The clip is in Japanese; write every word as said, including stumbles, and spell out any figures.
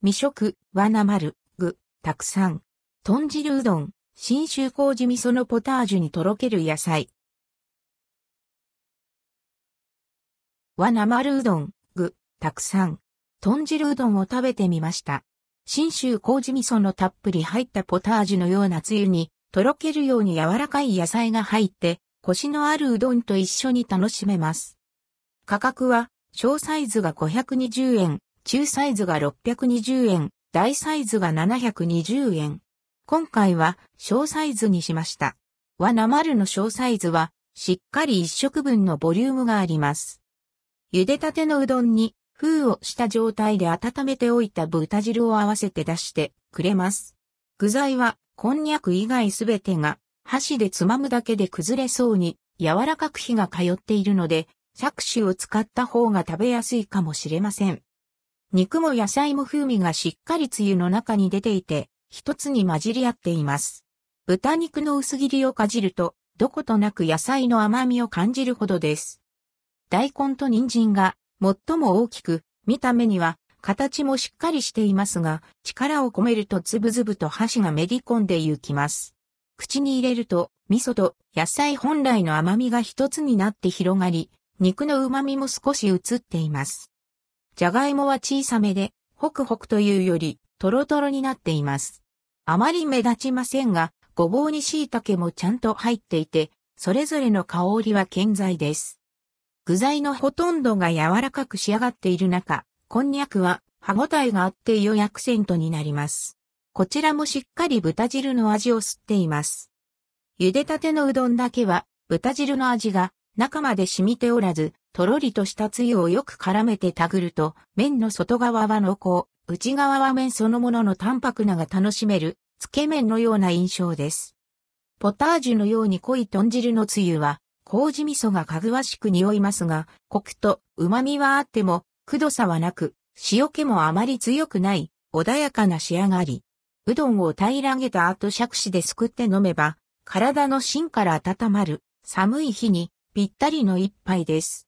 未食、はなまる、具、たくさん。豚汁うどん、信州麹味噌のポタージュにとろける野菜。はなまるうどん、具、たくさん。豚汁うどんを食べてみました。信州麹味噌のたっぷり入ったポタージュのようなつゆに、とろけるように柔らかい野菜が入って、コシのあるうどんと一緒に楽しめます。価格は、小サイズがごひゃくにじゅうえん、中サイズがろっぴゃくにじゅうえん、大サイズがななひゃくにじゅうえん。今回は小サイズにしました。はなまるの小サイズは、しっかり一食分のボリュームがあります。茹でたてのうどんに、封をした状態で温めておいた豚汁を合わせて出してくれます。具材は、こんにゃく以外すべてが、箸でつまむだけで崩れそうに、柔らかく火が通っているので、搾取を使った方が食べやすいかもしれません。肉も野菜も風味がしっかりつゆの中に出ていて、一つに混じり合っています。豚肉の薄切りをかじると、どことなく野菜の甘みを感じるほどです。大根と人参が最も大きく、見た目には形もしっかりしていますが、力を込めるとズブズブと箸がめり込んで行きます。口に入れると、味噌と野菜本来の甘みが一つになって広がり、肉の旨みも少し移っています。じゃがいもは小さめで、ホクホクというより、トロトロになっています。あまり目立ちませんが、ごぼうに椎茸もちゃんと入っていて、それぞれの香りは健在です。具材のほとんどが柔らかく仕上がっている中、こんにゃくは歯ごたえがあって良いアクセントになります。こちらもしっかり豚汁の味を吸っています。茹でたてのうどんだけは、豚汁の味が中まで染みておらず、とろりとしたつゆをよく絡めてたぐると、麺の外側は濃厚、内側は麺そのものの淡白なが楽しめる、つけ麺のような印象です。ポタージュのように濃い豚汁のつゆは、麹味噌がかぐわしく匂いますが、コクと旨味はあっても、くどさはなく、塩気もあまり強くない、穏やかな仕上がり。うどんを平らげた後杓子ですくって飲めば、体の芯から温まる、寒い日にぴったりの一杯です。